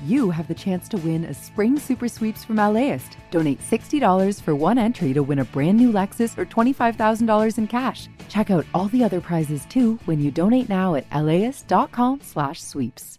you have the chance to win a spring super sweeps from LAist. Donate $60 for one entry to win a brand new Lexus or $25,000 in cash. Check out all the other prizes too when you donate now at laist.com/sweeps.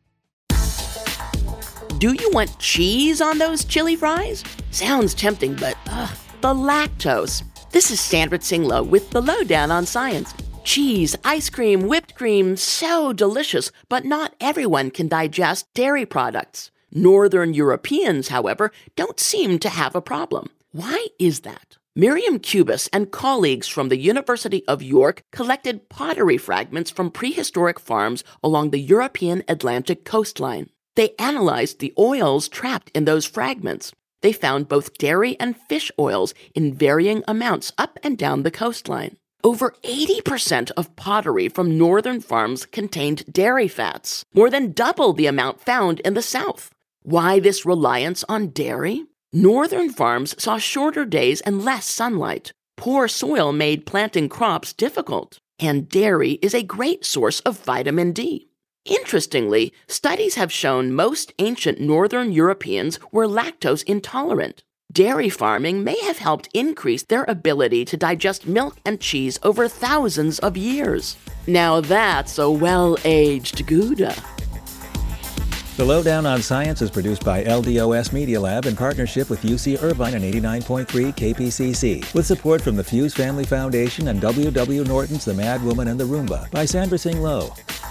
Do you want cheese on those chili fries? Sounds tempting, but the lactose. This is Sandra Tsinglow with the Lowdown on Science. Cheese, ice cream, whipped cream, so delicious, but not everyone can digest dairy products. Northern Europeans, however, don't seem to have a problem. Why is that? Miriam Kubis and colleagues from the University of York collected pottery fragments from prehistoric farms along the European Atlantic coastline. They analyzed the oils trapped in those fragments. They found both dairy and fish oils in varying amounts up and down the coastline. Over 80% of pottery from northern farms contained dairy fats, more than double the amount found in the south. Why this reliance on dairy? Northern farms saw shorter days and less sunlight. Poor soil made planting crops difficult. And dairy is a great source of vitamin D. Interestingly, studies have shown most ancient northern Europeans were lactose intolerant. Dairy farming may have helped increase their ability to digest milk and cheese over thousands of years. Now that's a well-aged Gouda. The Lowdown on Science is produced by LDOS Media Lab in partnership with UC Irvine and 89.3 KPCC, with support from the Fuse Family Foundation and W.W. Norton's The Mad Woman and the Roomba by Sandra Tsinglow.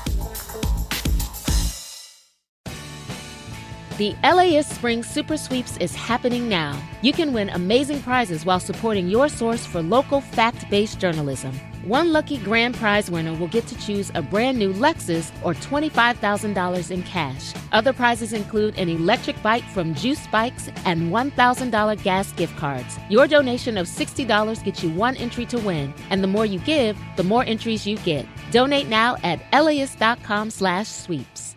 The LAist Spring Super Sweeps is happening now. You can win amazing prizes while supporting your source for local fact-based journalism. One lucky grand prize winner will get to choose a brand new Lexus or $25,000 in cash. Other prizes include an electric bike from Juice Bikes and $1,000 gas gift cards. Your donation of $60 gets you one entry to win, and the more you give, the more entries you get. Donate now at laist.com/sweeps.